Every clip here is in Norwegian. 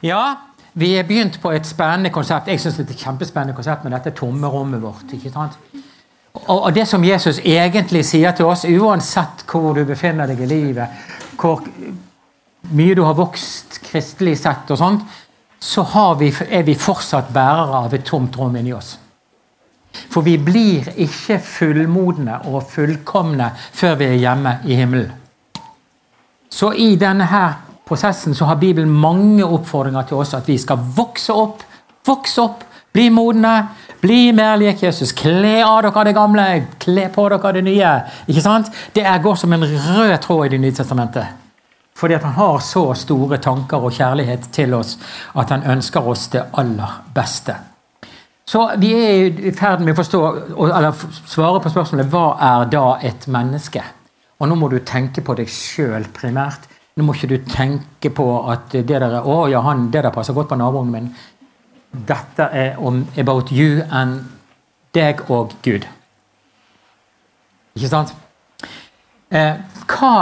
Ja, vi er begynt på et spennende konsept. Jeg synes det er et kjempespennende konsept med dette tomme rommet vårt. Ikke sant? Og det som Jesus egentlig sier til oss, uansett hvor du befinner deg i livet, hvor mye du har vokst kristelig sett og sånt, så er vi fortsatt bærere av et tomt rom inni oss. For vi blir ikke fullmodne og fullkomne før vi er hjemme i himmelen. Så i denne her prosessen så har Bibelen mange oppfordringer til oss at vi skal vokse opp, bli modne, bli mer lik Jesus, kle av dere det gamle, kle på dere det nye. Ikke sant? Det går som en rød tråd i Det nye testamentet. Fordi at han har så store tanker og kjærlighet til oss at han ønsker oss det aller beste. Så vi er i ferd med å forstå, eller svare på spørsmålet, hva er da et menneske? Og nå må du tenke på deg selv primært. Nå må ikke du tenke på at det der passer godt på naboen min. Dette er om about you and deg og Gud. Ikke sant? Hva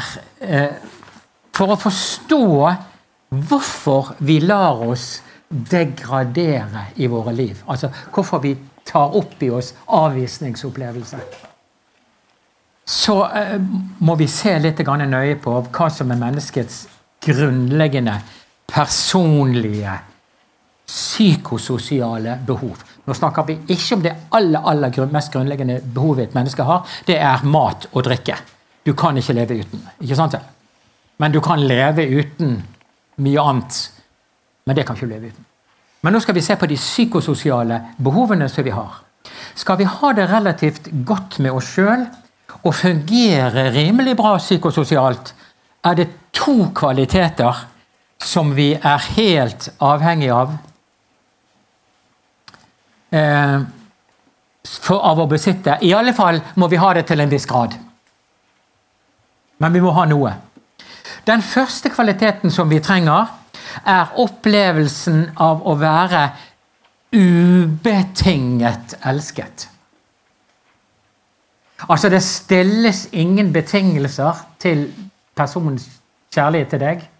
for å forstå hvorfor vi lar oss degradere i våre liv, altså hvorfor vi tar opp i oss avvisningsopplevelser, så må vi se litt nøye på hva som er menneskets grunnleggende, personlige, psykososiale behov. Nå snakker vi ikke om det aller mest grunnleggende behovet et menneske har. Det er mat og drikke. Du kan ikke leve uten. Ikke sant? Men du kan leve uten mye annet. Men det kan ikke du leve uten. Men nå skal vi se på de psykososiale behovene som vi har. Skal vi ha det relativt godt med oss selv, og fungere rimelig bra psykososialt, er det 2 kvaliteter som vi er helt avhengig av av å besitte. I alle fall må vi ha det til en viss grad. Men vi må ha noe. Den første kvaliteten som vi trenger, er opplevelsen av å være ubetinget elsket. Altså det stilles ingen betingelser til personens kjærlighet til deg.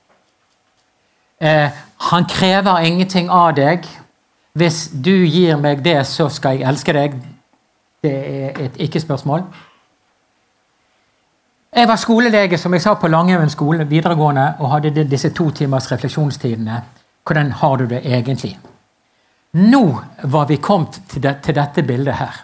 Han krever ingenting av deg. Hvis du gir meg det, så skal jeg elske deg. Det er et ikke-spørsmål. Jeg var skolelege, som jeg sa, på Langhaugen skole videregående, og hadde disse 2 timers refleksjonstidene. Hvordan har du det egentlig? Nå var vi kommet til dette bildet her.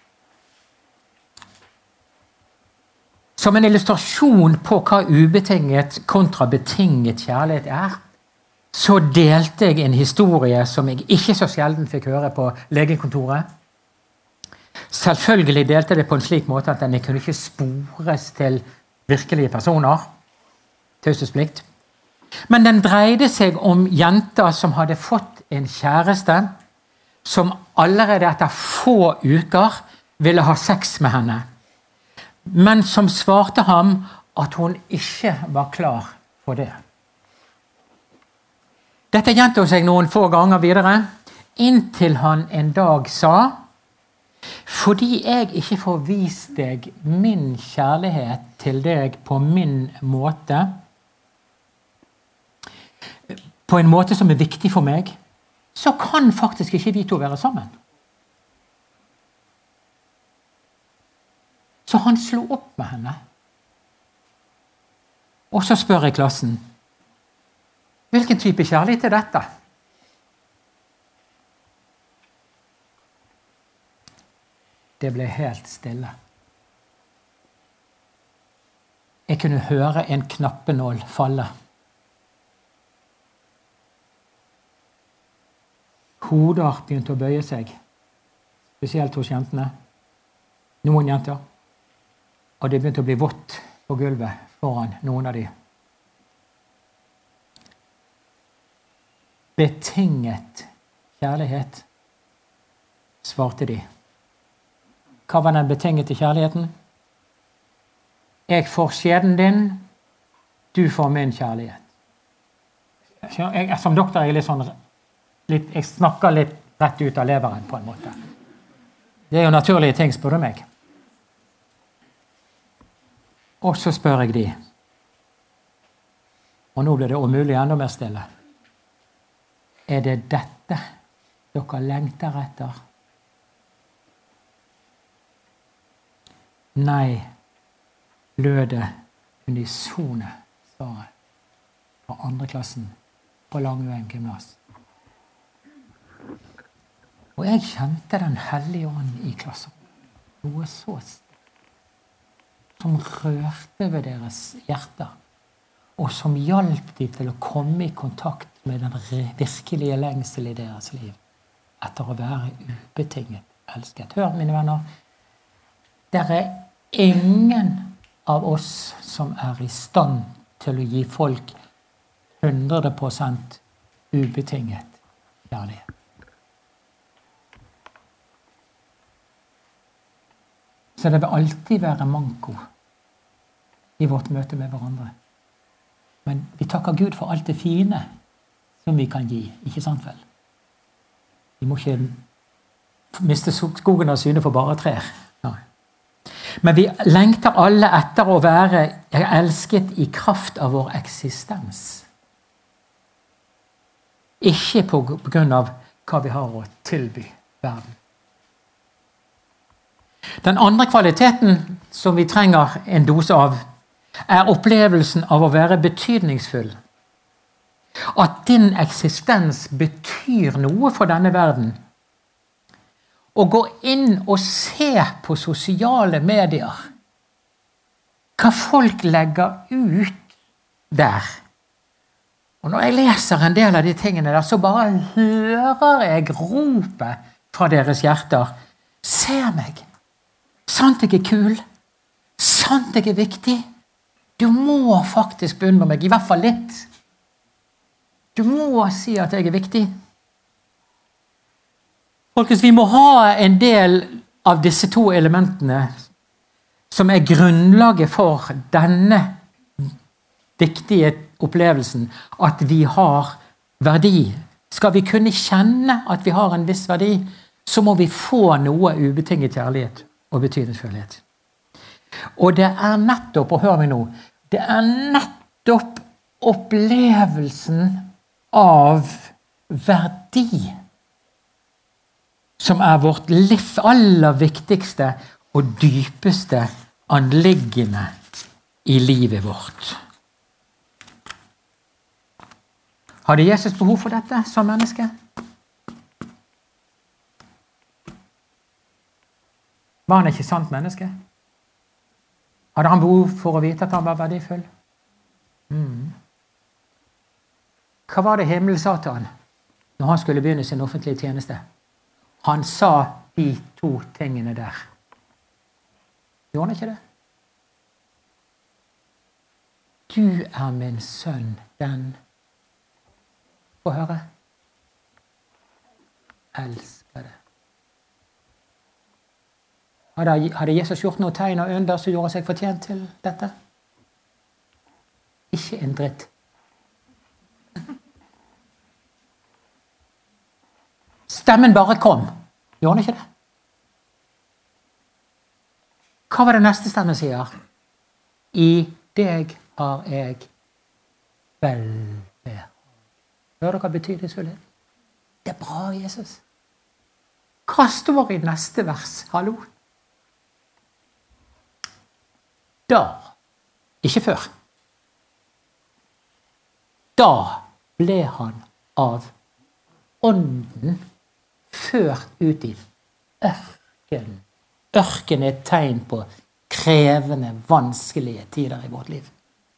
Som en illustrasjon på hva ubetinget kontra betinget kjærlighet er, så delte jeg en historie som jeg ikke så sjelden fikk høre på legekontoret. Selvfølgelig delte jeg det på en slik måte at den kunne ikke spores til virkelige personer. Taushetsplikt. Men den dreide seg om jenter som hadde fått en kjæreste som allerede etter få uker ville ha sex med henne. Men som svarte ham at hun ikke var klar for det. Dette gjentok seg noen få ganger videre, inntil han en dag sa: fordi jeg ikke får vist deg min kjærlighet til deg på min måte, på en måte som er viktig for meg, så kan faktisk ikke vi 2 være sammen. Så han slo opp med henne. Og så spør jeg klassen: hvilken type kjærlighet er dette? Det ble helt stille. Jeg kunne høre en knappenål falle. Hoder begynte å bøye seg, spesielt hos jentene. Noen jenter. Og det begynte å bli vått på gulvet foran noen av de. Betinget kjærlighet, svarte de. Hva var den betingete kjærligheten? Jeg får skjeden din, du får min kjærlighet. Som doktor er jeg snakker litt rett ut av leveren på en måte. Det er jo naturlige ting, spør du meg. Og så spør jeg de. Og nå blir det umulig enda mer stille. det dette dere lengter etter? Nei, lød det unisone svaret fra andre klassen på Langveien gymnas. Og jeg kjente den hellige ånd i klasserommet. Noe så som rørte ved deres hjerter, og som hjalp de til å komme i kontakt med den virkelige lengsel i deres liv, etter å være ubetinget elsket. Hør, mine venner, det ingen av oss som i stand til å gi folk 100% ubetinget kjærlighet. Så det vil alltid være manko i vårt møte med hverandre. Men vi takker Gud for alt det fine som vi kan gi, ikke sant vel? Vi må ikke miste skogen av syne for bare trær. Nei. Men vi lengter alle etter å være elsket i kraft av vår eksistens. Ikke på grunn av hva vi har å tilby verden. Den andre kvaliteten som vi trenger en dose av, opplevelsen av å være betydningsfull. At din eksistens betyr noe for denne verden. Å gå inn og se på sosiale medier. Hva folk legger ut der. Og når jeg leser en del av de tingene der, så bare hører jeg ropet fra deres hjerter. Se meg! Sant jeg kul? Sant jeg viktig? Du må faktisk beundre meg, i hvert fall litt. Du må si at jeg viktig. Folkens, vi må ha en del av disse to elementene som grunnlaget for denne viktige opplevelsen, at vi har verdi. Skal vi kunne kjenne at vi har en viss verdi, så må vi få noe ubetinget kjærlighet og betydningsfullhet. Og det nettopp, og hør meg nå, det nettopp opplevelsen av verdi som vårt aller viktigste og dypeste anliggende i livet vårt. Hadde Jesus behov for dette som menneske? Var han ikke sant menneske? Hadde han behov for å vite at han var verdifull? Hva var det himmelen sa til han når han skulle begynne sin offentlige tjeneste? Han sa de to tingene der. Gjorde han ikke det? Du min sønn, den få høre. Elsker det. Hadde Jesus gjort noe tegn og under som gjorde seg fortjent til dette? Ikke en dritt. Stemmen bare kom. Gjorde han ikke det? Hva var det neste stemmen sier? I deg har jeg velbehag. Hører dere betydningsfullhet? Det bra, Jesus. Hva står i neste vers? Hallo? Da, ikke før, da ble han av ånden ført ut i ørken. Ørken et tegn på krevende, vanskelige tider i vårt liv.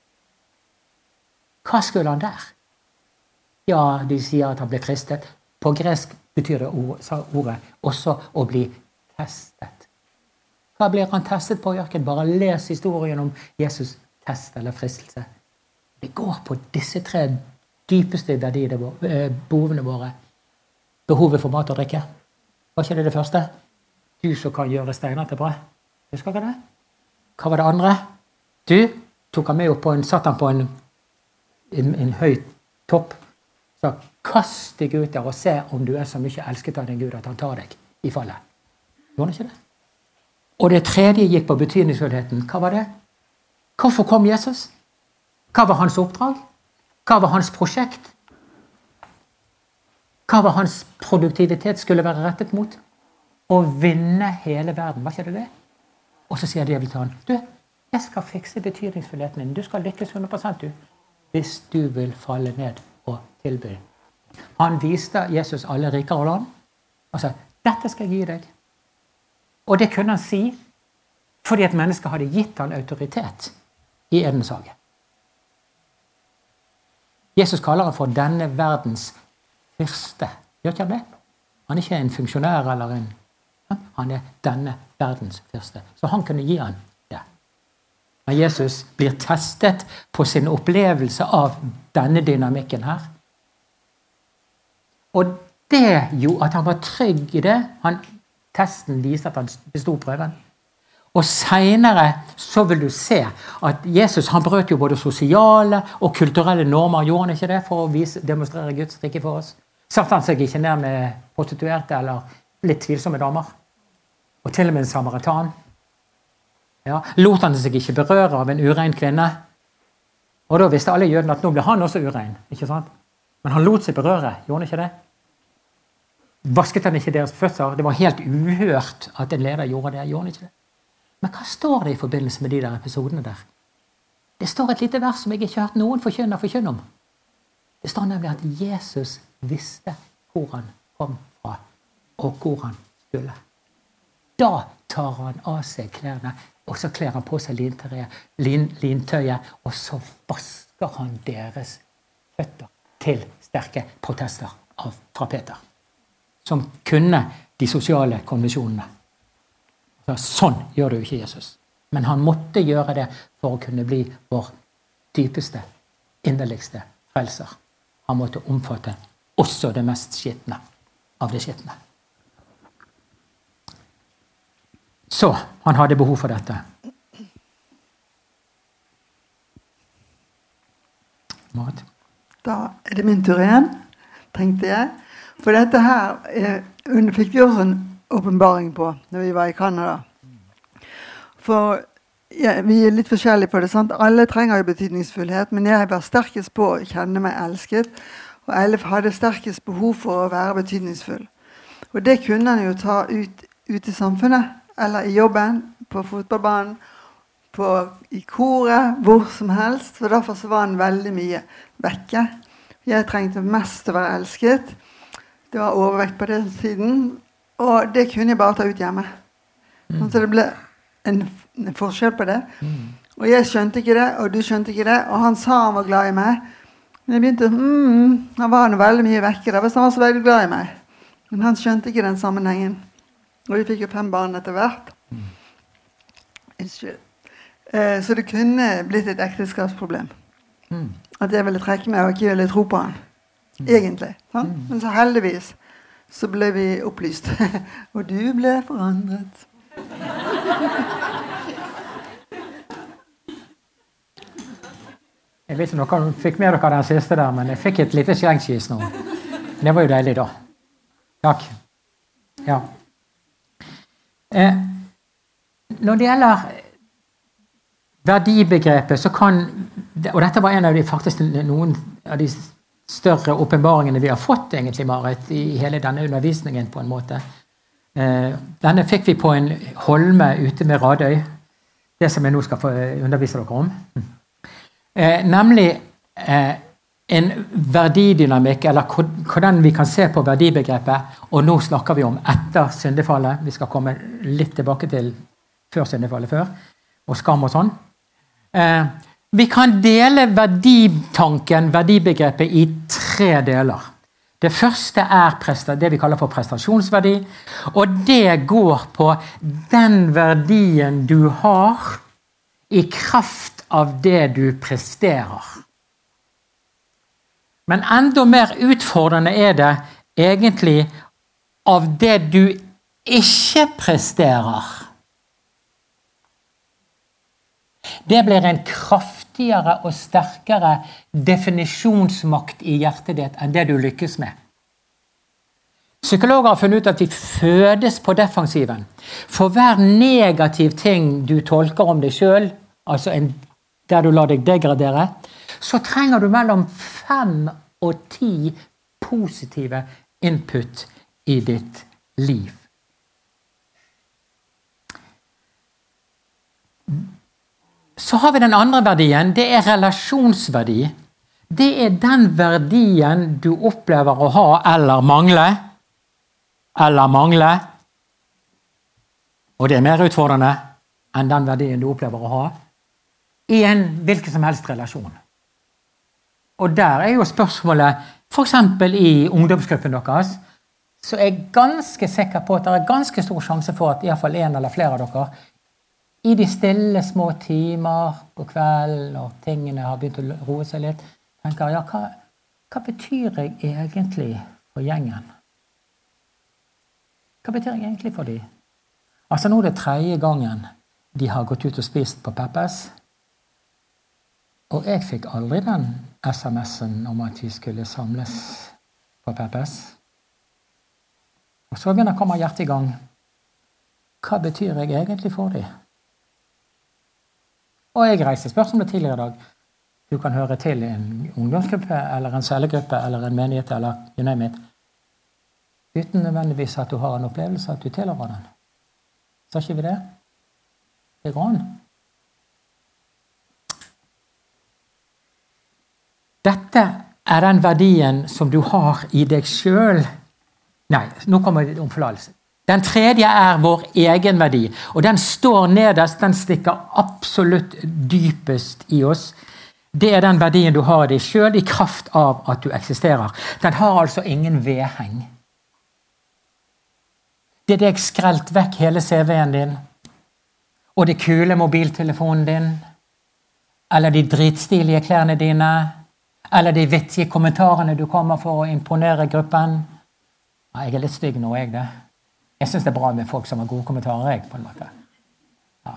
Hva skulle han der? Ja, de sier at han ble fristet. På gresk betyr det ordet også å bli testet. Hva blir han testet på i ørken? Bare les historien om Jesus test eller fristelse. Det går på disse tre dypeste behovene våre. Behovet for mat og drikke. Var ikke det første? Du som kan gjøre steiner til brød. Husker ikke det? Hva var det andre? Du tok han med opp satt han på en høy topp. Så kast deg ut der og se om du så mye elsket av din Gud at han tar deg i fallet. Gjorde han ikke det? Og det tredje gikk på betydningsfullheten. Hva var det? Hvorfor kom Jesus? Hva var hans oppdrag? Hva var hans prosjekt? Hva var hans produktivitet skulle være rettet mot? Å vinne hele verden, var ikke det? Og så sier djevelen til han, du, jeg skal fikse betydningsfullheten din. Du skal lykkes 100% du, hvis du vil falle ned og tilby. Han viste Jesus alle riker og land, og sa, dette skal jeg gi deg. Og det kunne han si, fordi et menneske hadde gitt han autoritet i Edens hage. Jesus kaller han for denne verdens fyrste. Gjør ikke han det? Han er ikke en funksjonær eller en... Han er denne verdens fyrste. Så han kunne gi han det. Men Jesus blir testet på sin opplevelse av denne dynamikken her. Og det gjorde at han var trygg i det. Testen viser at han bestod prøven. Og senere så vil du se at Jesus han brøt jo både sosiale og kulturelle normer, gjorde han ikke det, for å demonstrere Guds rike for oss. Satt han seg ikke ned med prostituerte eller litt tvilsomme damer. Og til og med en samaritan. Ja, lot han seg ikke berøre av en urein kvinne. Og da visste alle jødene at nå ble han også urein, ikke sant? Men han lot seg berøre, gjorde han ikke det? Vasket han ikke deres føtter? Det var helt uhørt at en leder gjorde det, gjorde han ikke det? Men hva står det i forbindelse med de der episodene der? Det står et lite vers som jeg ikke har hørt noen forkynne om. Det står nemlig at Jesus visste hvor han kom fra, og hvor han skulle. Da tar han av seg klærne, og så kler han på seg lintøyet, og så vasker han deres føtter til sterke protester fra Peter, som kunne de sosiale konvensjonene. Sånn gjør det jo ikke Jesus. Men han måtte gjøre det for å kunne bli vår dypeste, inderligste frelser. Han måtte omfatte også det mest skitne av det skitne. Så han hadde behov for dette. Mat. Da er det min tur igjen, tenkte jeg. For dette her fikk vi også en åpenbaring på når vi var i Canada. For ja, vi er litt forskjellige på det, sant? Alle trenger jo betydningsfullhet, men jeg var sterkest på å kjenne meg elsket, og Eilif hadde sterkest behov for å være betydningsfull. Og det kunne han jo ta ut i samfunnet, eller i jobben, på fotballbanen, i koret, hvor som helst, for derfor så var han veldig mye vekke. Jeg trengte mest å være elsket. Det var overvekt på den tiden, og det kunne jeg bare ta ut hjemme. Så det ble en forskjell på det. Og jeg skjønte ikke det, og du skjønte ikke det, og han sa han var glad i meg. Men jeg begynte, han var veldig mye vekke der, hvis han var så veldig glad i meg. Men han skjønte ikke den sammenhengen. Og vi fikk jo 5 barn etter hvert. Så det kunne blitt et ekteskapsproblem. At jeg ville trekke meg og ikke ville tro på han. Egentlig. Sant? Men så heldigvis så ble vi opplyst. Og du ble forandret. Jeg vet ikke om dere fikk med dere den siste der, men jeg fikk et lite skjenkskis nå. Det var jo deilig da. Takk. Ja. Når det gjelder verdibegrepet, så kan, og dette var en av de faktisk noen av de større åpenbaringene vi har fått egentlig, Marit, i hele denne undervisningen på en måte. Denne fikk vi på en holme ute med Radøy, det som jeg nå skal få undervise dere om. Nemlig en verdidynamikk, eller hvordan vi kan se på verdibegrepet, og nå snakker vi om etter syndefallet, vi skal komme litt tilbake til før syndefallet før, og skam og sånn. Vi kan dele verditanken, verdibegrepet, i 3 deler. Det første er det vi kaller for prestasjonsverdi, og det går på den verdien du har i kraft av det du presterer. Men enda mer utfordrende er det egentlig av det du ikke presterer. Det blir en kraftigere og sterkere definisjonsmakt i hjertet ditt enn det du lykkes med. Psykologer har funnet ut at vi fødes på defensiven. For hver negativ ting du tolker om deg selv, altså der du lar deg degradere, så trenger du mellom 5 og 10 positive input i ditt liv. Så har vi den andre verdien, det er relasjonsverdi. Det er den verdien du opplever å ha eller mangle. Og det er mer utfordrende enn den verdien du opplever å ha i en hvilken som helst relasjon. Og der er jo spørsmålet, for eksempel i ungdomsgruppen deres, så er jeg ganske sikker på at det er ganske stor sjanse for at i hvert fall en eller flere av dere i de stille små timer på kvelden når tingene har begynt å roe seg litt, tenker, ja, hva betyr jeg egentlig for gjengen? Hva betyr jeg egentlig for de? Altså nå er det 3. gangen de har gått ut og spist på Peppes, og jeg fikk aldri den SMS-en om at vi skulle samles på Peppes. Og så kommer hjertet i gang. Hva betyr jeg egentlig for de? Og jeg reiste spørsmålet tidligere i dag. Du kan høre til en ungdomsgruppe, eller en cellegruppe, eller en menighet, eller you name it. Uten nødvendigvis at du har en opplevelse at du tilhører den. Sa ikke vi det? Det går an. Dette er den verdien som du har i deg selv. Nei, nå kommer det om forlatelse. Den tredje er vår egen verdi, og den står nederst, den stikker absolutt dypest i oss. Det er den verdien du har i deg selv i kraft av at du eksisterer. Den har altså ingen vedheng. Det er deg skrelt vekk hele CV-en din, og det kule mobiltelefonen din, eller de dritstilige klærne dine, eller de vittige kommentarene du kommer for å imponere gruppen. Ja, jeg er litt stygg nå, jeg det. Jeg synes det er bra med folk som har gode kommentarer, jeg, på en måte. Ja.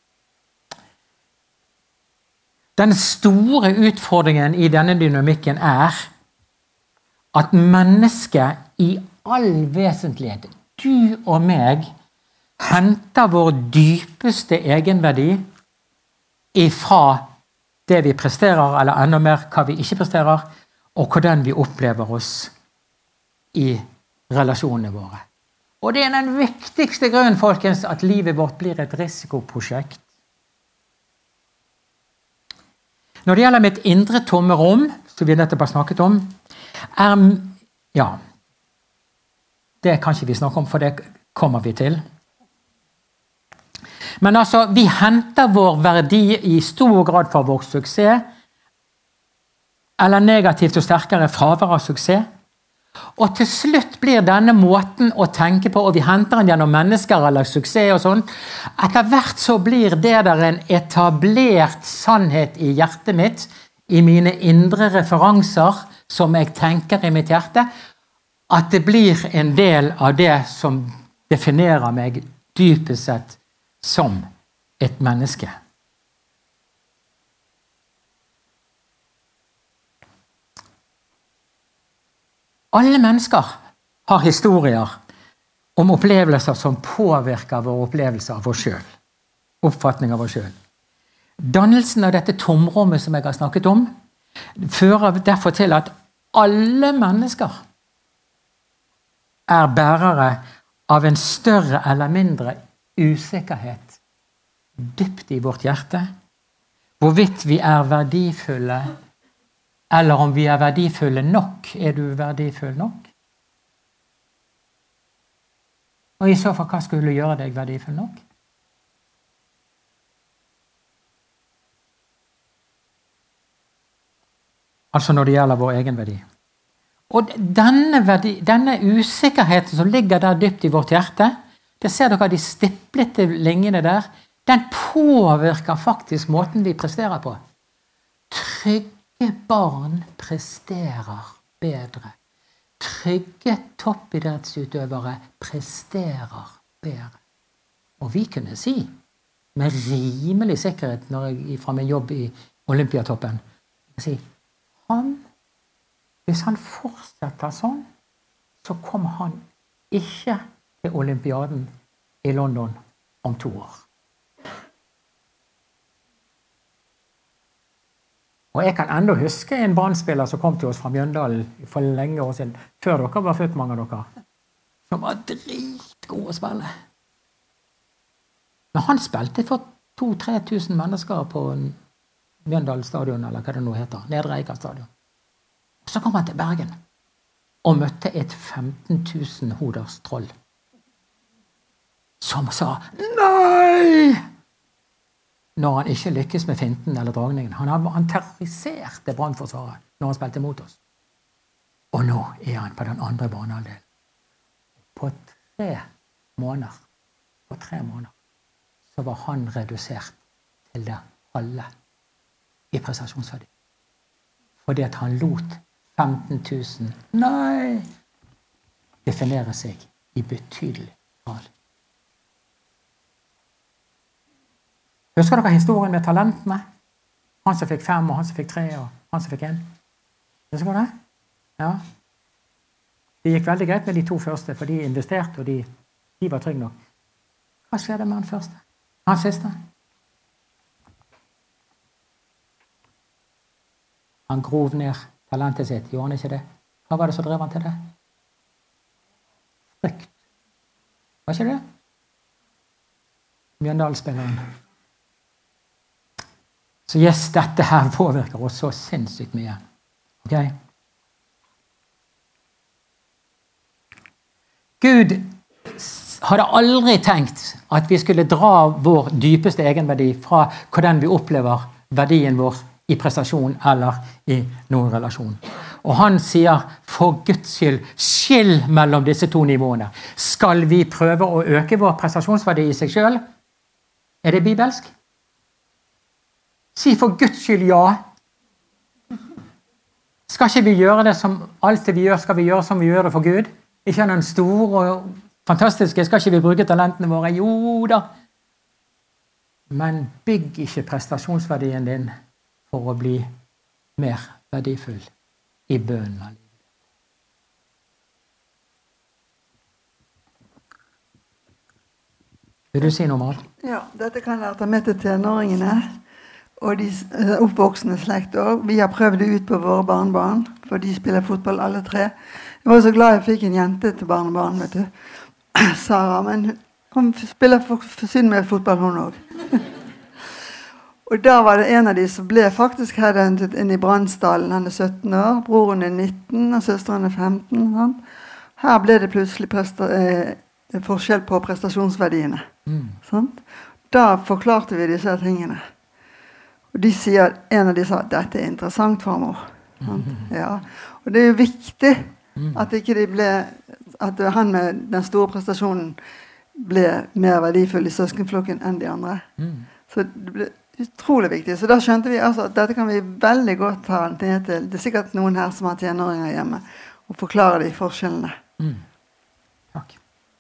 Den store utfordringen i denne dynamikken er at mennesket i all vesentlighet, du og meg, henter vår dypeste egenverdi ifra det vi presterer, eller enda mer hva vi ikke presterer, og hvordan vi opplever oss i relasjonene våre. Og det er den viktigste grunnen, folkens, at livet vårt blir et risikoprosjekt. Når det gjelder mitt indre tomme rom, som vi nettopp har snakket om, det kan ikke vi snakke om, for det kommer vi til. Men altså, vi henter vår verdi i stor grad fra vår suksess, eller negativt og sterkere fravær av suksess. Og til slutt blir denne måten å tenke på, og vi henter den gjennom mennesker eller suksess og sånn, etter hvert så blir det der en etablert sannhet i hjertet mitt, i mine indre referanser som jeg tenker i mitt hjerte, at det blir en del av det som definerer meg dypest sett som et menneske. Alle mennesker har historier om opplevelser som påvirker vår opplevelse av oss selv. Oppfatning av oss selv. Dannelsen av dette tomrommet som jeg har snakket om, fører derfor til at alle mennesker er bærere av en større eller mindre usikkerhet dypt i vårt hjerte, hvorvidt vi er verdifulle, eller om vi er verdifulle nok. Er du verdifull nok? Og i så fall, hva skulle gjøre deg verdifull nok? Altså når det gjelder vår egen verdi. Og denne usikkerheten som ligger der dypt i vårt hjerte, det ser dere de stiplete linjene der, den påvirker faktisk måten vi presterer på. Trygge barn presterer bedre. Trygge toppidrettsutøvere presterer bedre. Og vi kunne si, med rimelig sikkerhet når jeg fra min jobb i Olympiatoppen, hvis han fortsetter sånn, så kommer han ikke til Olympiaden i London om 2 år. Og jeg kan enda huske en Brann-spiller som kom til oss fra Mjøndalen for lenge år siden, før dere var født, mange av dere, som var dritgod å spille. Men han spilte for 2-3 tusen mennesker på Mjøndalen stadion, eller hva det nå heter, Nedre Eika stadion. Og så kom han til Bergen og møtte et 15 000 hoders troll som sa nei når han ikke lykkes med finten eller dragningen. Han terroriserte Brannforsvaret når han spilte mot oss. Og nå er han på den andre banehalvdelen. På 3 måneder så var han redusert til det halve i prestasjonsverdi. Fordi at han lot 15 000 definere seg i betydelig grad. Husker dere historien med talentene? Han som fikk 5, og han som fikk 3, og han som fikk 1. Husker dere det? Ja. Det gikk veldig greit med de 2 første, for de investerte, og de var trygge nok. Hva skjedde med han første? Han siste? Han grov ned talentet sitt, gjorde han ikke det? Hva var det som drev han til det? Frykt. Var ikke det? Mjøndalsspilleren. Så yes, dette her påvirker oss så sinnssykt mye. Ok? Gud hadde aldri tenkt at vi skulle dra vår dypeste egenverdi fra hvordan vi opplever verdien vår i prestasjon eller i noen relasjon. Og han sier, for Guds skyld, skill mellom disse 2 nivåene. Skal vi prøve å øke vår prestasjonsverdi i seg selv? Er det bibelsk? Si for Guds skyld ja. Skal ikke vi gjøre det som alt det vi gjør, skal vi gjøre som vi gjør det for Gud? Ikke noen store og fantastiske, skal ikke vi bruke talentene våre? Jo da. Men bygg ikke prestasjonsverdien din for å bli mer verdifull i bønnen av livet. Vil du si noe om alt? Ja, dette kan jeg ta med til tenåringene og de oppvoksende slekter. Vi har prøvd det ut på våre barnebarn, for de spiller fotball alle 3. Jeg var så glad jeg fikk en jente til barnebarn, vet du. Sara, men hun spiller for synd med fotball hun også. Og da var det en av de som ble faktisk hentet inn i Brannsdalen. Han er 17 år, broren er 19, og søsteren er 15. Sant? Her ble det plutselig forskjell på prestasjonsverdiene. Sant? Da forklarte vi disse tingene. Og en av de sa, dette er interessant for mor. Ja. Og det er jo viktig at ikke de ble, at han med den store prestasjonen ble mer verdifull i søskenflokken enn de andre. Så det ble utrolig viktig. Så da skjønte vi altså at dette kan vi veldig godt ta ned til. Det er sikkert noen her som har tenåringer hjemme, og forklare de forskjellene. Takk.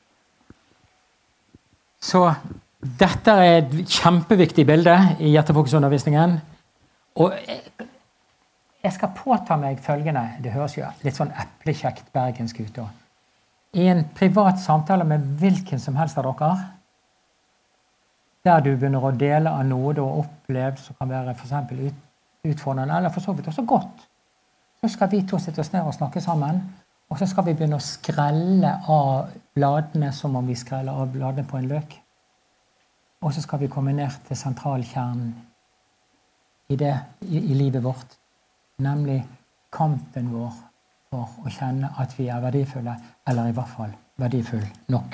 Så dette er et kjempeviktig bilde i hjertefokusundervisningen. Og jeg skal påta meg følgende, det høres jo litt sånn eplekjekt bergensk ut. I en privat samtale med hvilken som helst av dere, der du begynner å dele av noe du har opplevd, som kan være for eksempel utfordrende, eller for så vidt også godt, så skal vi 2 sitte oss ned og snakke sammen, og så skal vi begynne å skrelle av bladene som om vi skreller av bladene på en løk. Og så skal vi komme ned til sentralkjernen i livet vårt, nemlig kampen vår for å kjenne at vi er verdifulle, eller i hvert fall verdifull nok.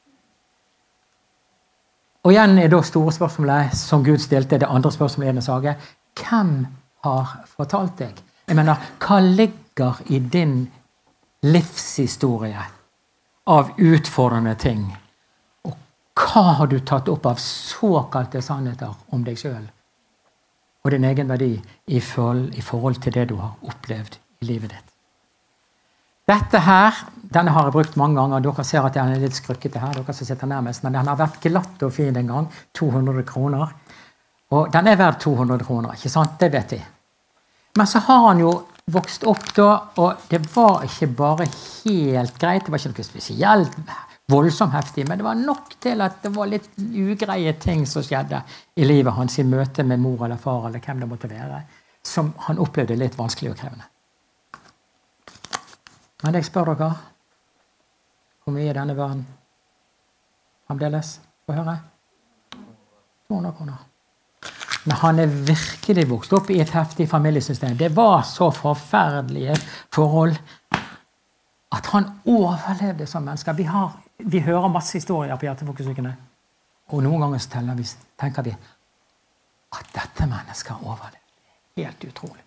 Og igjen er da store spørsmålet som Gud stilte, det andre spørsmålet i denne sage. Hvem har fortalt deg? Jeg mener, hva ligger i din livshistorie av utfordrende ting? Og hva har du tatt opp av såkalte sannheter om deg selv og din egen verdi i forhold til det du har opplevd i livet ditt? Dette her, denne har jeg brukt mange ganger. Dere ser at den er litt skrukkete her, dere som sitter nærmest, men den har vært glatt og fin en gang. 200 kroner. Og den er verdt 200 kroner, ikke sant? Det vet jeg. Men så har han jo vokst opp da, og det var ikke bare helt greit, det var ikke noe spesielt voldsomt heftig, men det var nok til at det var litt ugreie ting som skjedde i livet hans i møte med mor eller far eller hvem det måtte være. som han opplevde litt vanskelig og krevende. Men jeg spør dere, hvor mye i denne verden fremdeles? Få høre. 200 kroner. Men han virkelig vokst opp i et heftig familiesystem. Det var så forferdelige forhold at han overlevde som mennesker. Vi hører masse historier på hjertefokusukene. Og noen ganger tenker vi at dette mennesket overlevde. Helt utrolig.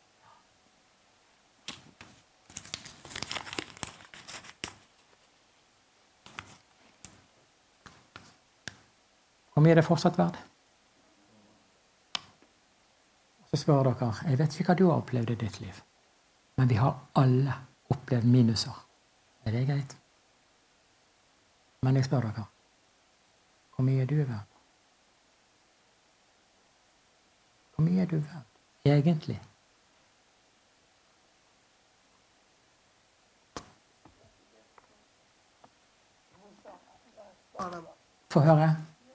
Hvor mye er det fortsatt verdt? Så spør dere, jeg vet ikke hva du har opplevd i ditt liv, men vi har alle opplevd minuser. Er det greit? Men jeg spør dere, hvor mye er du verdt? Hvor mye er du verdt, egentlig? Få høre.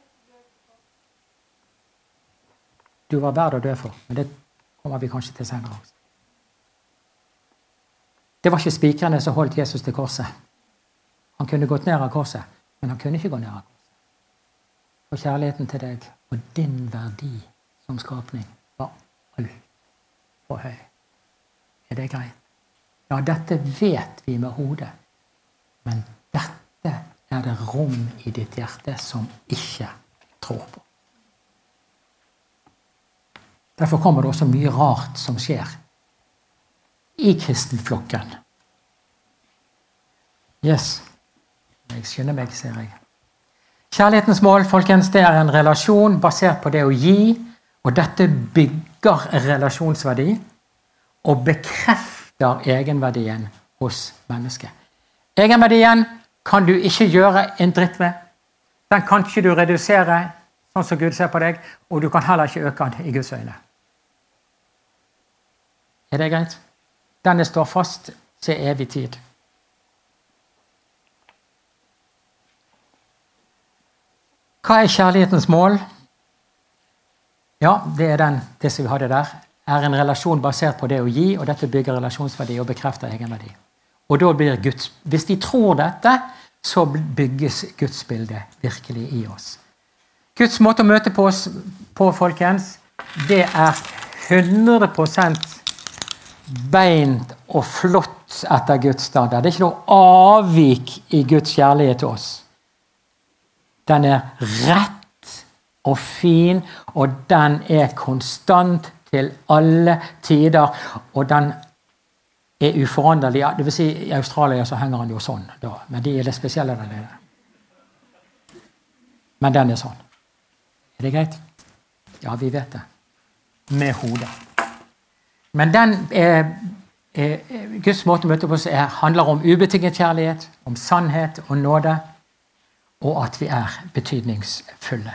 Du var verd å dø for, men det kommer vi kanskje til senere også. Det var ikke spikrene som holdt Jesus til korset. Han kunne gått ned av korset, men han kunne ikke gå ned av korset. For kjærligheten til deg og din verdi som skapning var alt for høy. Er det greit? Ja, dette vet vi med hodet, men dette er det rom i ditt hjerte som ikke tror på. Derfor kommer det også mye rart som skjer i kristenflokken. Yes. Jeg skynder meg, ser jeg. Kjærlighetens mål, folkens, det er en relasjon basert på det å gi, og dette bygger relasjonsverdi og bekrefter egenverdien hos mennesket. Egenverdien kan du ikke gjøre en dritt med. Den kan ikke du redusere sånn som Gud ser på deg, og du kan heller ikke øke den i Guds øyne. Er det greit? Denne står fast til evig tid. Hva er kjærlighetens mål? Ja, det er det som vi hadde der. Er en relasjon basert på det å gi, og dette bygger relasjonsverdi og bekrefter egenverdi. Og da blir Guds, hvis de tror dette, så bygges Guds bilde virkelig i oss. Guds måte å møte på oss på, folkens, det er 100% beint og flott etter Guds standard. Det er ikke noe avvik i Guds kjærlighet til oss. Den er rett og fin, og den er konstant til alle tider, og den er uforanderlig. Det vil si, i Australia så henger han jo sånn, da. Men de er litt spesielle der nede. Men den er sånn. Er det greit? Ja, vi vet det. Med hodet. Men Guds måte å møte på oss handler om ubetinget kjærlighet, om sannhet og nåde, og at vi er betydningsfulle.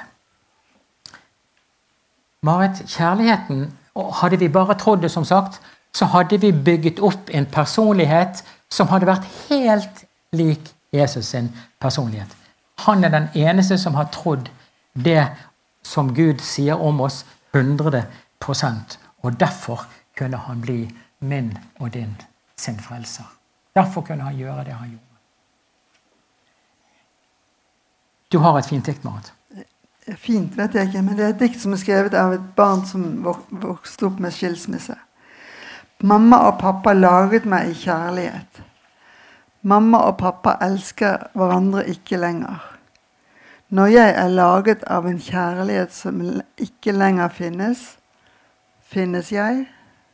Marit, kjærligheten, og hadde vi bare trodd det som sagt, så hadde vi bygget opp en personlighet som hadde vært helt lik Jesus sin personlighet. Han er den eneste som har trodd det som Gud sier om oss 100%, og derfor kunne han bli min og din sin frelser. Derfor kunne han gjøre det han gjorde. Du har et fint dikt, Marit. Fint vet jeg ikke, men det er et dikt som er skrevet av et barn som vokste opp med skilsmisse. Mamma og pappa laget meg i kjærlighet. Mamma og pappa elsker hverandre ikke lenger. Når jeg er laget av en kjærlighet som ikke lenger finnes, finnes jeg?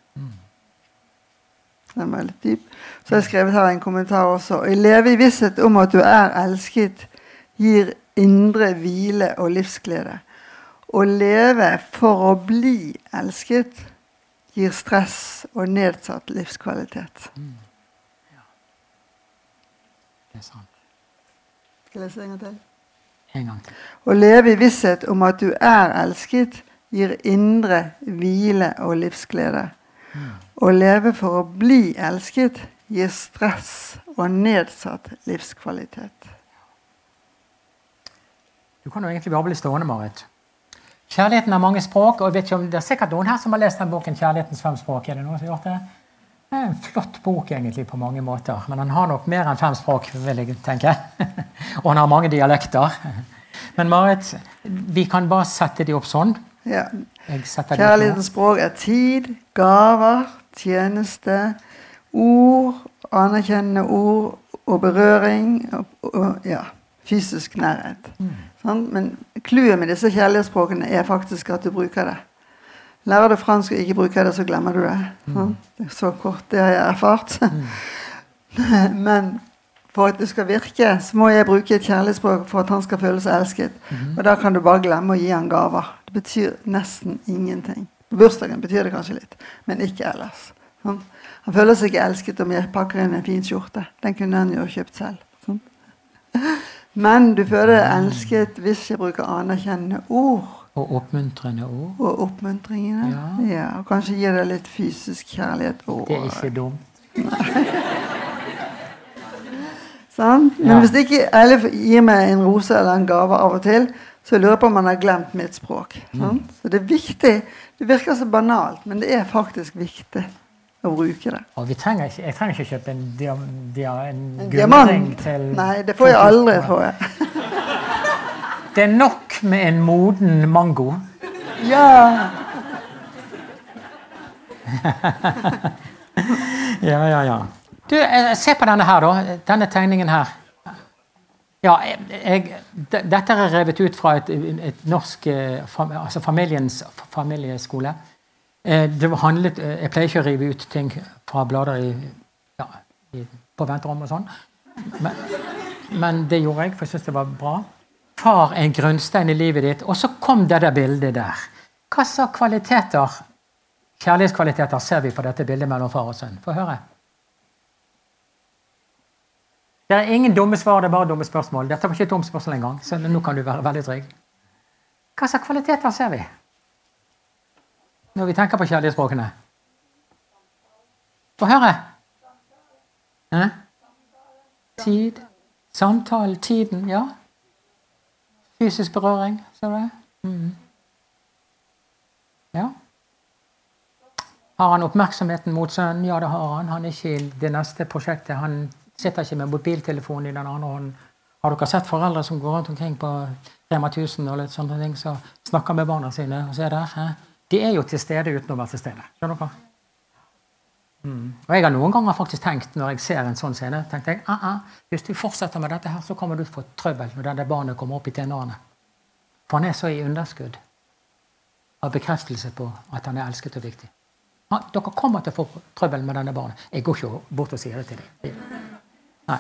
Den var litt dyp. Så har jeg skrevet her en kommentar også. Å leve i visshet om at du er elsket, gir indre hvile og livsglede. Å leve for å bli elsket, gir stress og nedsatt livskvalitet. Ja. Det er sant. Skal jeg lese en gang til? En gang til. Å leve i visshet om at du er elsket, gir indre hvile og livsglede. Å leve for å bli elsket gir stress og nedsatt livskvalitet. Du kan jo egentlig bare bli stående, Marit. Kjærligheten har mange språk, og jeg vet ikke om det sikkert noen her som har lest den boken Kjærlighetens 5 språk. Det noen som har gjort det? Det en flott bok egentlig på mange måter, men han har nok mer enn 5 språk, vil jeg tenke. Og han har mange dialekter. Men Marit, vi kan bare sette de opp sånn. Ja. Kjærlighetens språk tid, gaver, tjeneste, ord, anerkjennende ord og berøring, og fysisk nærhet. Sånn? Men clouet med disse kjærlighetsspråkene faktisk at du bruker det. Lærer du fransk og ikke bruker det, så glemmer du det. Sånn? Det så kort, det har jeg erfart. Men for at det skal virke, så må jeg bruke et kjærlighetsspråk for at han skal føle seg elsket. Og da kan du bare glemme å gi han gaver. Det betyr nesten ingenting. På bursdagen betyr det kanskje litt, men ikke ellers. Sånn? Han føler seg ikke elsket om jeg pakker inn en fin skjorte. Den kunne han jo kjøpt selv. Sånn? Men du føler deg elsket hvis jeg bruker anerkjennende ord. Og oppmuntrende ord. Og oppmuntringene. Ja, og kanskje gir det litt fysisk kjærlighet. Det ikke dumt. Sånn? Men hvis ikke alle gir meg en rose eller en gave av og til, så lurer jeg på om man har glemt mitt språk. Sånn? Så det viktig. Det virker så banalt, men det faktisk viktig å bruke det. Og jeg trenger ikke kjøpe en diamant til... Nei, det får jeg aldri, tror jeg. Det nok med en moden mango. Ja. Ja. Du, se på denne her da. Denne tegningen her. Ja, dette revet ut fra et norsk, altså familieskole. Det handlet, jeg pleier ikke å rive ut ting fra blader på venterom og sånn. Men det gjorde jeg, for jeg synes det var bra. Far en grunnstein i livet ditt, og så kom det der bildet der. Hva slags kvaliteter, kjærlighetskvaliteter ser vi på dette bildet mellom far og sønn? Få høre. Det ingen dumme svar, det bare dumme spørsmål. Dette var ikke et dumt spørsmål engang, så nå kan du være veldig trygg. Hva slags kvaliteter ser vi når vi tenker på kjærlighetsspråkene? Få høre. Tid, samtale, tiden, ja. Fysisk berøring, ser du det? Ja. Har han oppmerksomheten mot sønnen? Ja, det har han. Han ikke i det neste prosjektet. Han sitter ikke med mobiltelefonen i den andre hånden. Har dere sett foreldre som går rundt omkring på Rema 1000 og litt sånne ting, så snakker med barna sine og ser der? De jo til stede uten å være til stede. Skjønner dere? Og jeg har noen ganger faktisk tenkt, når jeg ser en sånn scene, tenkte jeg, hvis du fortsetter med dette her, så kommer du til å få trøbbel når det barnet kommer opp i tenårene. For han så i underskudd av bekreftelse på at han elsket og viktig. Dere kommer til å få trøbbel med denne barnet. Jeg går ikke bort og sier det til dem. Nei.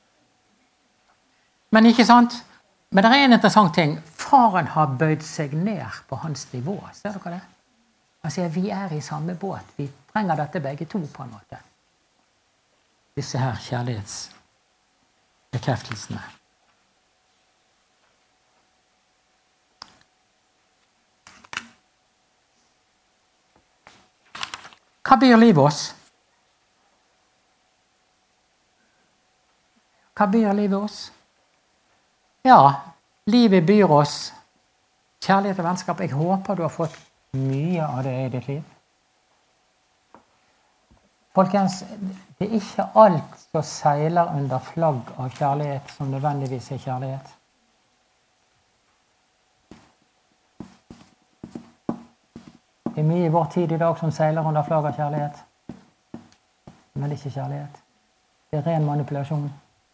Men ikke sant? Men det en interessant ting. Faren har bøyd seg ned på hans nivå. Ser dere det? Han sier, vi i samme båt. Vi trenger dette begge to på en måte. Disse her kjærlighetsbekreftelsene. Hva byr livet oss? Hva byr livet oss? Ja, livet byr oss kjærlighet og vennskap. Jeg håper du har fått mye av det i ditt liv. Folkens, det ikke alt som seiler under flagg av kjærlighet som nødvendigvis kjærlighet. Det mye i vår tid i dag som seiler under flagg av kjærlighet. Men det ikke kjærlighet. Det ren manipulasjon.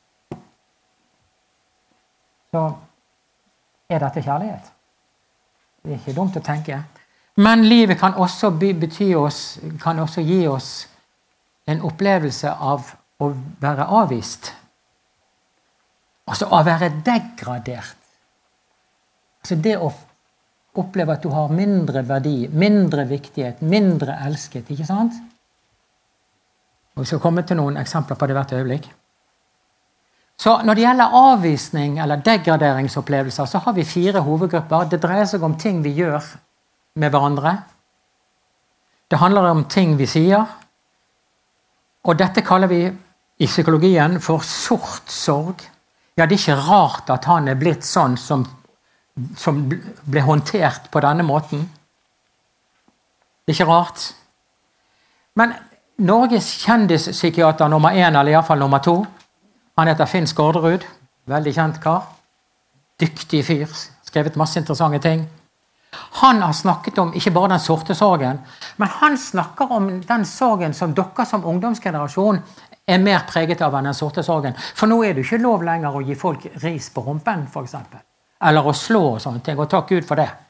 Så dette kjærlighet? Det ikke dumt å tenke. Men livet kan også kan også gi oss en opplevelse av å være avvist. Altså å være degradert. Altså det å oppleve at du har mindre verdi, mindre viktighet, mindre elsket, ikke sant? Og vi skal komme til noen eksempler på det hvert øyeblikk. Så når det gjelder avvisning eller degraderingsopplevelser, så har vi 4 hovedgrupper. Det dreier seg om ting vi gjør med hverandre. Det handler om ting vi sier. Og dette kaller vi i psykologien for sort sorg. Ja, det ikke rart at han blitt sånn som som ble håndtert på denne måten. Det er ikke rart. Men Norges kjendispsykiater nummer 1, eller i hvert fall nummer 2, han heter Finn Skårderud, veldig kjent kar. Dyktig fyr, skrevet masse interessante ting. Han har snakket om ikke bare den sorte sorgen, men han snakker om den sorgen som dere som ungdomsgenerasjon er mer preget av enn den sorte sorgen. For nå er det ikke lov lenger å gi folk ris på rumpen, for eksempel. Eller å slå og sånne ting, og takk Gud for det.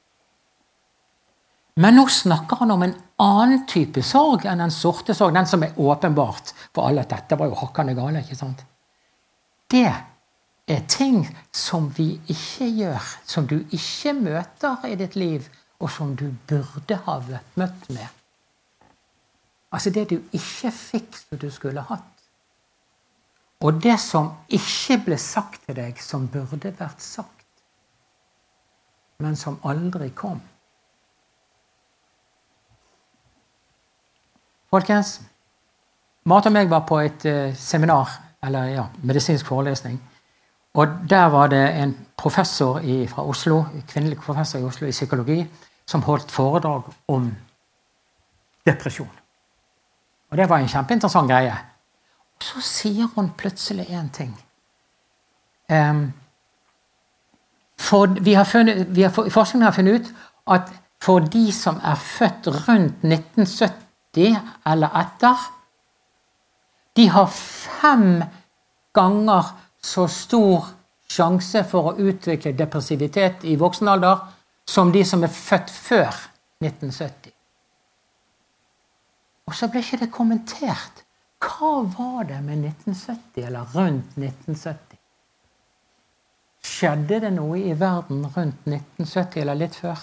Men nå snakker han om en annen type sorg enn den sorte sorg, den som er åpenbart for alle at dette var jo hakkende gale, ikke sant? Det er ting som vi ikke gjør, som du ikke møter i ditt liv, og som du burde ha møtt med. Altså det du ikke fikk som du skulle hatt. Og det som ikke ble sagt til deg, som burde vært sagt, men som aldri kom. Folkens, Marte og meg var på et seminar, eller ja, medisinsk forelesning, og der var det en professor fra Oslo, kvinnelig professor i Oslo i psykologi, som holdt foredrag om depresjon. Og det var en kjempeinteressant greie. Og så sier hun plutselig en ting. Forskningen har funnet ut at for de som er født rundt 1970 eller etter, de har 5 ganger så stor sjanse for å utvikle depressivitet i voksen alder som de som er født før 1970. Og så ble ikke det kommentert. Hva var det med 1970, eller rundt 1970? Skjedde det noe i verden rundt 1970, eller litt før?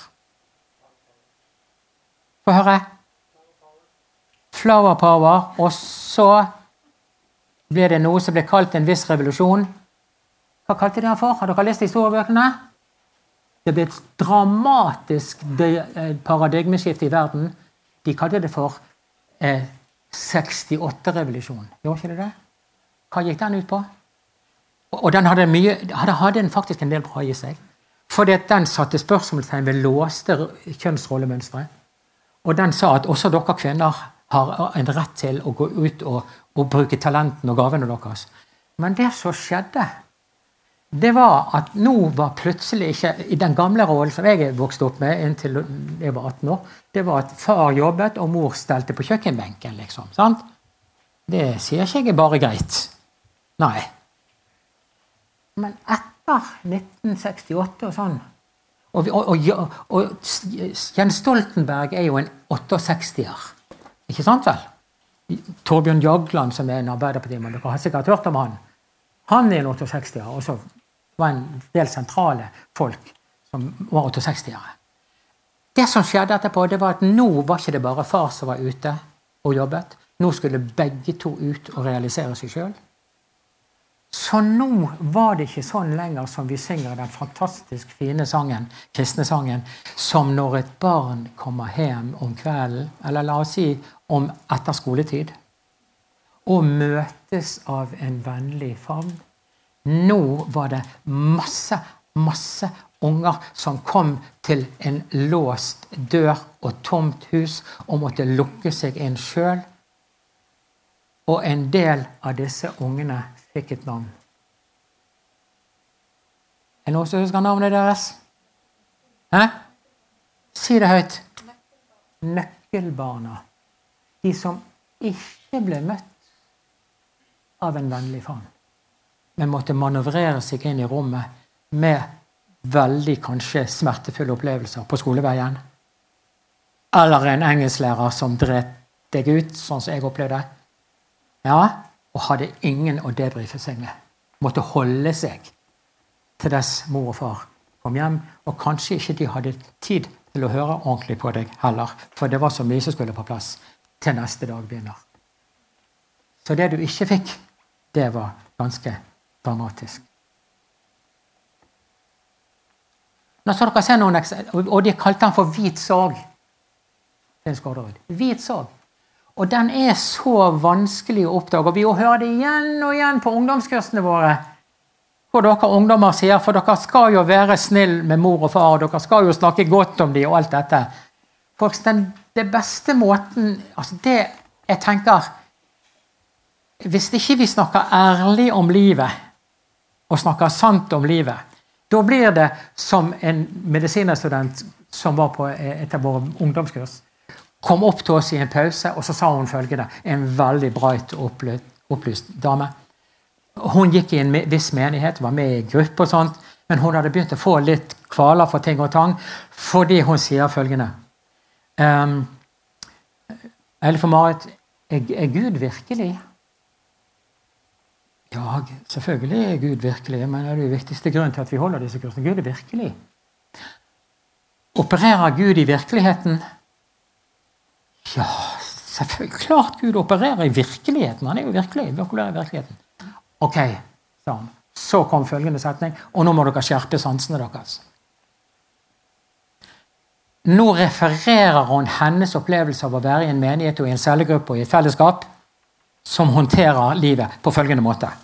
Få høre. Flower power, og så ble det noe som ble kalt en viss revolusjon. Hva kalte de den for? Har dere lest historiebøkene? Det ble et dramatisk paradigmeskifte i verden. De kalte det for 68-revolusjon. Gjorde ikke det det? Hva gikk den ut på? Og den hadde den faktisk en del bra i seg. Fordi at den satte spørsmålstegn ved låste kjønnsrollemønstre. Og den sa at også dere kvinner har en rett til å gå ut og bruke talenten og gavene deres. Men det som skjedde, det var at nå var plutselig ikke, i den gamle rollen som jeg vokste opp med inntil jeg var 18 år, det var at far jobbet og mor stelte på kjøkkenbenken, liksom. Sant? Det sier ikke jeg bare greit. Nei. Men etter 1968 og sånn, og Jens Stoltenberg er jo en 68-er. Ikke sant vel? Torbjørn Jagland, som er en arbeiderpartimann, dere har sikkert hørt om han. Han er en 68-er, og så var en del sentrale folk som var 68-ere. Det som skjedde etterpå, det var at nå var ikke det bare far som var ute og jobbet. Nå skulle begge to ut og realisere seg selv. Så nå var det ikke sånn lenger som vi synger den fantastisk fine sangen, kristne sangen, som når et barn kommer hjem om kvelden, eller la oss si om etter skoletid, og møtes av en vennlig favn. Nå var det masse unger som kom til en låst dør og tomt hus og måtte lukke seg inn selv. Og en del av disse ungene fikk et navn. Er det noen som husker navnet deres? Hæ? Si det høyt. Nøkkelbarna. De som ikke ble møtt av en vennlig favn, men måtte manøvrere seg inn i rommet med veldig kanskje smertefulle opplevelser på skoleveien. Eller en engelsklærer som dret deg ut, sånn som jeg opplevde. Ja, og hadde ingen å debrife seg med. Måtte holde seg til dess mor og far kom hjem, og kanskje ikke de hadde tid til å høre ordentlig på deg heller, for det var så mye som skulle på plass til neste dag begynner. Så det du ikke fikk, det var ganske dramatisk. Nå skal dere se noen eksempler, og de kalte den for hvit sorg. Hvit sorg. Og den er så vanskelig å oppdage, og vi hører det igjen og igjen på ungdomskursene våre. hvor dere ungdommer sier, for dere skal jo være snill med mor og far, og dere skal jo snakke godt om de og alt dette. For det beste måten, altså det jeg tenker, hvis ikke vi snakker ærlig om livet, og snakker sant om livet, da blir det som en medisinerstudent som var på et av våre ungdomskurs, kom opp til oss i en pause, og så sa hun følgende, en veldig bright og opplyst dame. Hun gikk i en viss menighet, var med i gruppe og sånt, men hun hadde begynt å få litt kvaler for ting og tang, fordi hun sier følgende. Eller for Marit, er Gud virkelig? Ja, selvfølgelig er Gud virkelig, men det er det viktigste grunnen til at vi holder disse kursene. Gud er virkelig. Opererer Gud i virkeligheten? Ja, selvfølgelig klart Gud opererer i virkeligheten. Han er jo virkelig, han opererer i virkeligheten. Ok, sa han. Så kom følgende setning, og nå må dere skjerpe sansene deres. Nå refererer hun hennes opplevelse av å være i en menighet og i en cellegruppe og i et fellesskap som håndterer livet på følgende måte.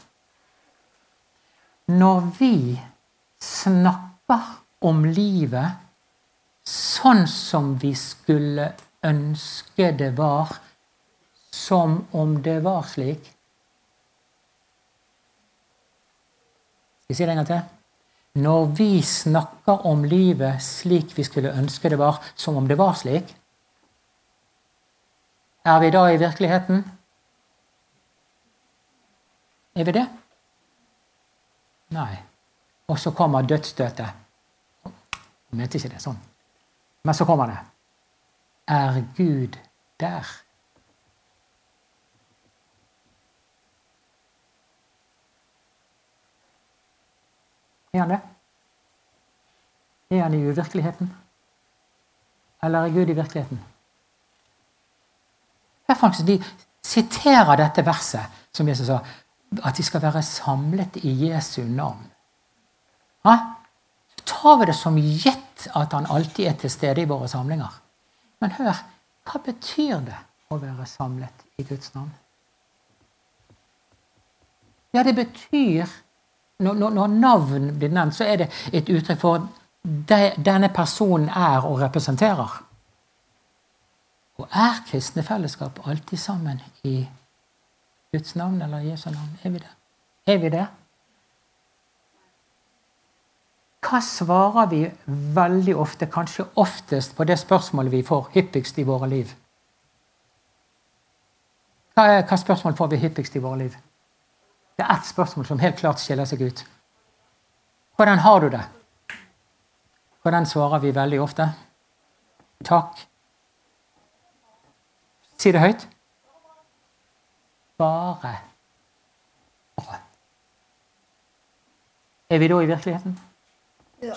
Når vi snakker om livet sånn som vi skulle ønske det var, som om det var slik. Skal jeg si det en gang til? Når vi snakker om livet slik vi skulle ønske det var, som om det var slik, er vi da i virkeligheten? Er vi det? Nei. Og så kommer dødsstøtet. Jeg mente ikke det sånn. Men så kommer det. Er Gud der? Er han det? Er han i uvirkeligheten? Eller er Gud i virkeligheten? Her faktisk, de siterer dette verset, som Jesus sa, at de skal være samlet i Jesu navn. Ja? Så tar vi det som gitt at han alltid er til stede i våre samlinger. Men hør, hva betyr det å være samlet i Guds navn? Ja, det betyr, når navn blir nevnt, så er det et uttrykk for denne personen er og representerer. Og er kristne fellesskap alltid sammen i Guds navn eller Jesu navn? Er vi det? Er vi det? Hva svarer vi veldig ofte, kanskje oftest, på det spørsmålet vi får hyppigst i våre liv? Hva spørsmål får vi hyppigst i våre liv? Det er ett spørsmål som helt klart skiller seg ut. Hvordan har du det? Hvordan svarer vi veldig ofte? Takk. Si det høyt. Bare. Er vi da i virkeligheten? Ja.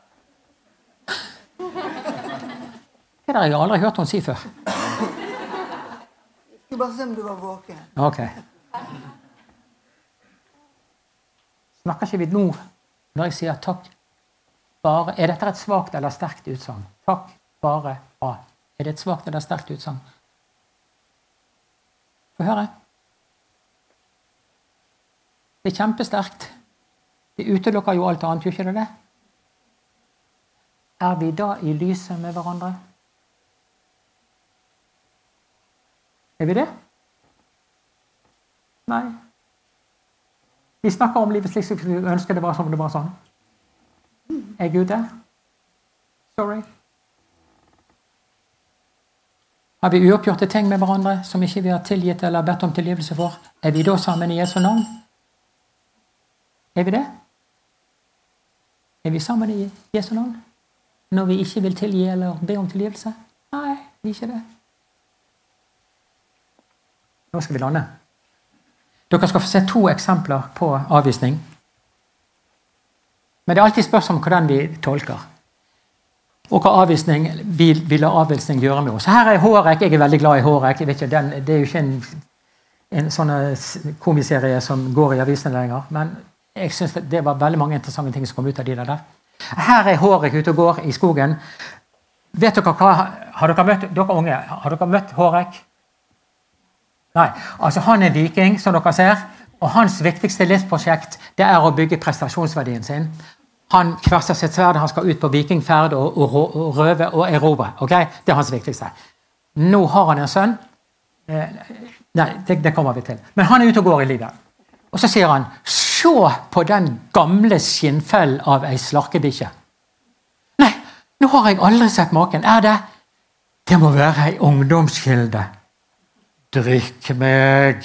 Det har jeg aldri hørt henne si før. Jeg skulle bare se om du var våken. Ok. Snakker ikke vi nå, når jeg sier takk, bare, er dette et svagt eller sterkt utsagn? Takk, bare, bra. Er det et svagt eller sterkt utsagn? Få høre. Det er kjempesterkt. Det utelukker jo alt annet, gjør ikke det det? Er vi da i lyset med hverandre? Er vi det? Nei. Vi snakker om livet slik som vi ønsker det var som det var sånn. Er Gud der? Sorry. Har vi uoppgjorte ting med hverandre som ikke vi har tilgitt eller bedt om tilgivelse for? Er vi da sammen i Jesu navn? Er vi det? Er vi sammen i Jesu navn? Når vi ikke vil tilgi eller be om tilgivelse? Nei, vi er ikke det. Nå skal vi lande. Dere skal få se 2 eksempler på avvisning. Men det er alltid spørsmål om hvordan vi tolker. Og hva avvisning vil avvisning gjøre med oss. Her er Hårek. Jeg er veldig glad i Hårek. Jeg vet ikke, det er jo ikke en sånn komiserie som går i avisene lenger. Men jeg synes det var veldig mange interessante ting som kom ut av de der. Her er Hårek ute og går i skogen. Vet dere hva? Har dere møtt, dere unge, har dere møtt Hårek? Nei, altså han er viking, som dere ser, Og hans viktigste livsprosjekt, det å bygge prestasjonsverdien sin. Han kverser sitt sverd, han skal ut på vikingferd og røve og erobre. Okay? Det er hans viktigste. Nå har han en sønn. Nei, det kommer vi til. Men han er ute og går i livet. Og så sier han, se på den gamle skinnfell av ei slarkebikkje. Nei, nå har jeg aldri sett maken. Det? Det må være ei ungdomskilde. Drikk meg.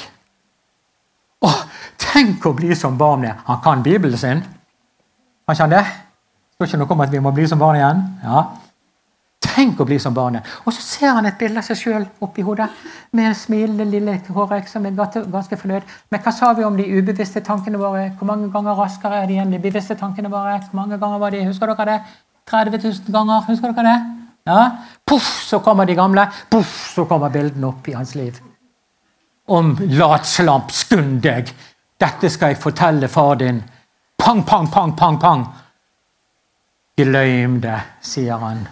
Tenk å bli som barnet. Han kan Bibelen sin. Kan ikke han det? Står ikke noe om at vi må bli som barn igjen? Ja. Tenk å bli som barnet. Og så ser han et bilde av seg selv oppi hodet, med en smilende lille Hårek som er ganske fornøyd. Men hva sa vi om de ubevisste tankene våre? Hvor mange ganger raskere er de enn de bevisste tankene våre? Hvor mange ganger var de? Husker dere det? 30 000 ganger. Husker dere det? Ja. Puff, så kommer de gamle. Puff, så kommer bildene opp i hans liv. Om latslamp, skund deg. Dette skal jeg fortelle far din. Pang, pang, pang, pang, pang. Glem det, sier han.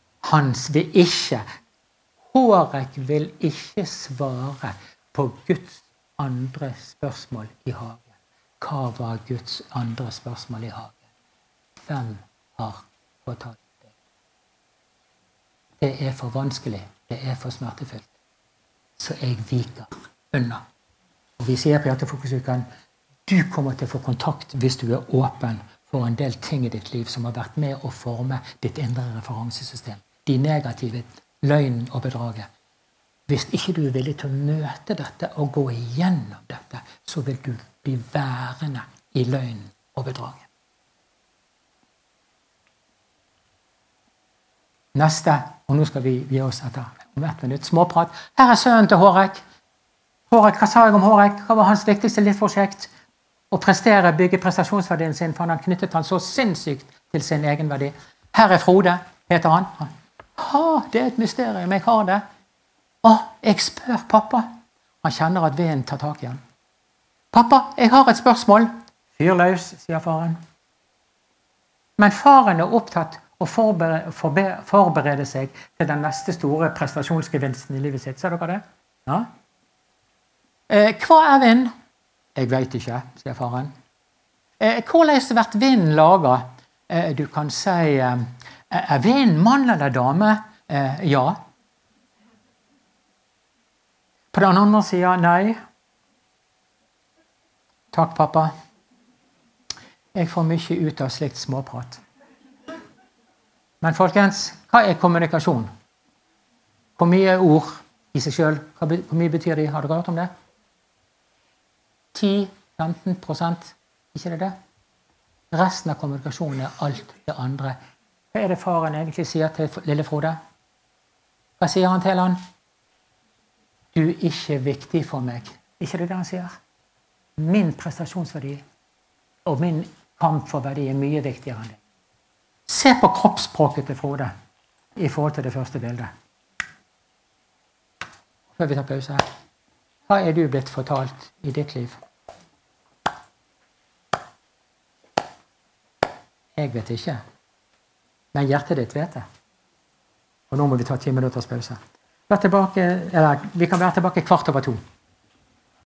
Hårek vil ikke svare på Guds andre spørsmål i hagen. Hva var Guds andre spørsmål i hagen? Hvem har fortalt det? Det er for vanskelig, det er for smertefullt. Så jeg viker unna. Og vi sier på Hjertefokusuken, du kommer til å få kontakt hvis du er åpen for en del ting i ditt liv som har vært med å forme ditt indre referansesystem. De negative, løgn og bedraget. Hvis ikke du er villig til å møte dette og gå igjennom dette, så vil du bli værende i løgn og bedraget. Neste, og nå skal vi gi oss etter om 1 minutt, småprat. Her er sønnen til Hårek. Hårek, hva sa jeg om Hårek? Hva var hans viktigste livsprosjekt? Å prestere, bygge prestasjonsverdien sin, for han knyttet han så sinnssykt til sin egen verdi. Her er Frode, heter han. Det er et mysterium, jeg har det. Jeg spør pappa. Han kjenner at vinden tar tak i han. Pappa, jeg har et spørsmål. Fyr løs, sier faren. Men faren er opptatt å forberede seg til den neste store prestasjonsgevinsten i livet sitt. Ser dere det? Ja. Hva er vind? Jeg vet ikke, sier faren. Hvordan blir vind laget? Du kan si, er vind mann eller dame? Ja. På den andre siden, nei. Takk, pappa. Jeg får mye ut av slikt småprat. Men folkens, hva er kommunikasjon? Hvor mye ord i seg selv? Hvor mye betyr de? Har dere hørt om det? 10-15%, ikke det? Resten av kommunikasjonen er alt det andre. Hva er det faren egentlig sier til lille Frode? Hva sier han til han? Du er ikke viktig for meg. Ikke det han sier? Min prestasjonsverdi og min kamp for verdi er mye viktigere enn det. Se på kroppsspråket til Frode i forhold til det første bildet. Før vi tar pause her. Hva er du blitt fortalt i ditt liv? Jeg vet ikke. Men hjertet ditt vet det. Og nå må vi ta 10 minutters pause. Vi kan være tilbake 1:15.